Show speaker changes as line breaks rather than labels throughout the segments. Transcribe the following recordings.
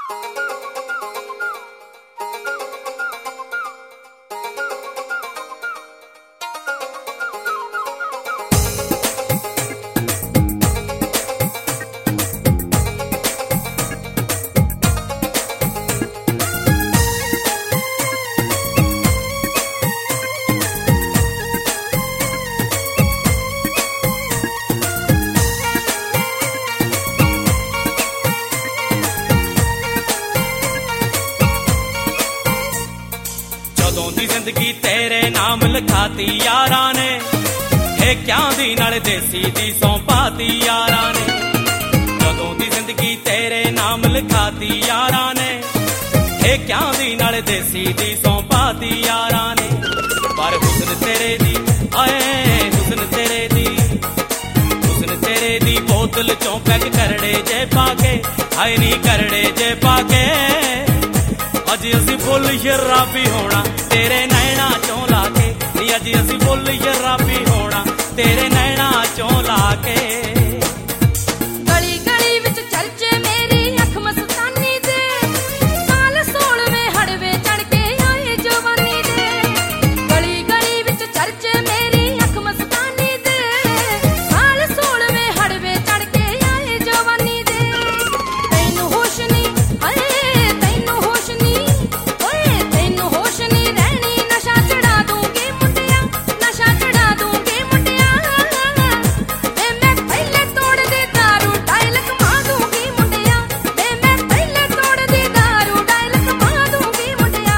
जिंदगी तेरे नाम लिखाती यारा ने, ठेक्यां दी नाल देसी दी सौंपाती यारा ने। जदों दी जिंदगी तेरे नाम लिखाती यारा ने, ठेक्यां दी नाल देसी दी सौंपाती यारा ने। पर हुस्न तेरे दी आए हुस्न तेरे दी, हुस्न तेरे दी बोतल चों पैक करड़े जे पाके, हाय नी करड़े जे पाके। अज असी फुल शराबी होना तेरे नैना चों लाके, नी अज असी फुल शराबी होना तेरे नैना चों लाके।
गली गली विच चर्चे मेरी अख मस्तानी दे, साल 16वें हड़वे चढ़ के आए जवानी दे। गली गली विच चर्चे मेरी अख मस्तानी दे, साल 16वें हड़वे चढ़ के आए जवानी दे। तैनू होश नी हाय तैनू होश नी, ओए तैनू होश नी रहनी, नशा चढ़ा दूंगी मुंडिया, नशा चढ़ा दूंगी मुंडिया। वे मैं पहले तोड़ दी दारू डायलक मार दूंगी मुंडिया, वे मैं पहले तोड़ दी दारू डायलक मार दूंगी मुंडिया।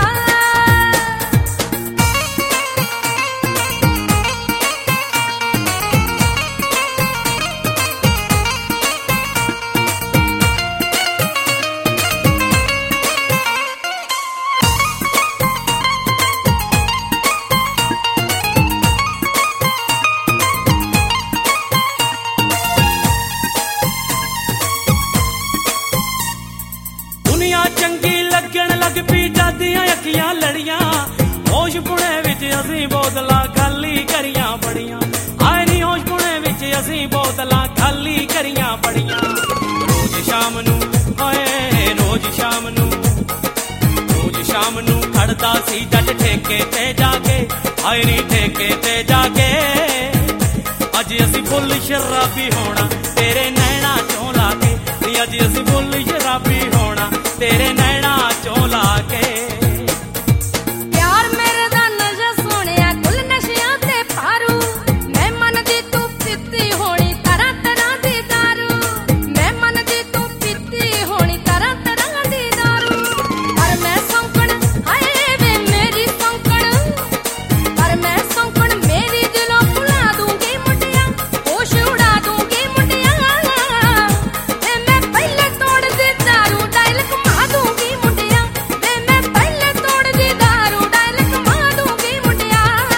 दुनिया चंगी लगन लग पी जादियां अखियां लड़ियां, होश पुणे विच असीं बोतलां खाली करियां बड़ियां। आए नी होश पुणे विच असीं बोतलां खाली करियां बड़ियां। रोज शाम नू हाय रोज शाम नू, रोज शाम नू खड़दा सी जट ठेके ते जाके, हाय नी ठेके ते जाके। अज असीं फुल शराबी होना तेरे नैना चों लाके, नी अज असीं फुल शराबी होना तेरे नैना चों लाके।
प्यार मेरे दा नशा सोहणिया कुल नशियां ते पारू, मैं मनदी तू पीती होनी तरह तरह दी दारू, मैं मनदी तू पीती होनी तरह तरह दी दारू। पर मैं सौंकण हाय वे मेरी सौंकण, पर मैं सौंकण मेरी दिलों भुला दूंगी मुंडिया, होश उड़ा दूंगी मुंडिया। वे मैं पहले तोड़ दी दारू डायलक मार दूंगी मुंडिया, वे मैं पहले तोड़ दी दारू डायलक मार दूंगी मुंडिया।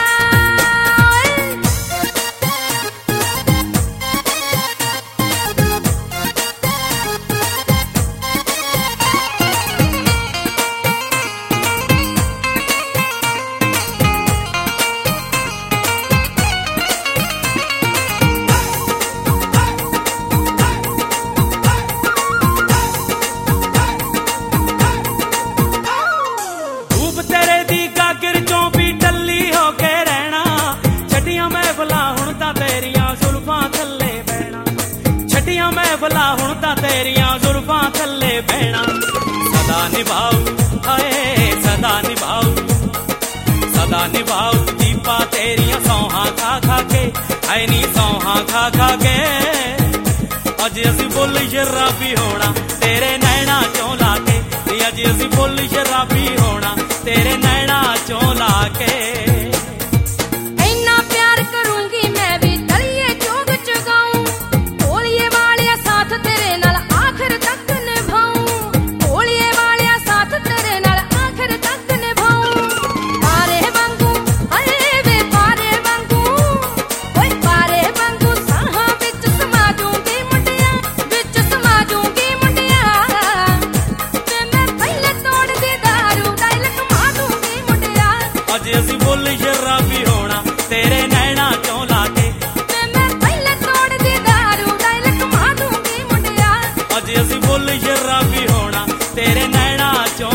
धूप तेरे दी गागर चों भी टल्ली हो के रहना, छटियां महफिलां हुण तां तेरियां जुल्फां थल्ले बहना, छटियां महफिलां हुण तां तेरियां जुल्फां थल्ले बहना। सदा निभाऊ हाय सदा निभाऊ, सदा निभाऊ दीपा तेरियां सौहां खा खा के, हाय नी सौहां खा खा के। अज असीं फुल शराबी होना तेरे नैना चों लाके, नी अज असीं फुल शराबी होना तेरे नैना चों लाके।
इन्ना प्यार करूंगी मैं भी तलिए जोग चुकाऊं, कोलिए वालिया साथ तेरे नाल आखिर तक निभाऊं, कोलिए वालिया साथ तेरे नाल आखिर तक निभाऊं। पारे वांगू हाय वे पारे वांगू, ओए पारे वांगू साहां विच समा दूंगी मुंडिया, विच समा दूंगी मुंडिया। वे मैं पहले तोड़ दी दारू डायलक मार दूंगी मुंडिया,
अज असीं फुल शराबी होना तेरे नैना चों लाके,
वे मैं पहले तोड़ दी दारू डायलक मार दूंगी मुंडिया।
अज असीं फुल शराबी होना तेरे नैना चों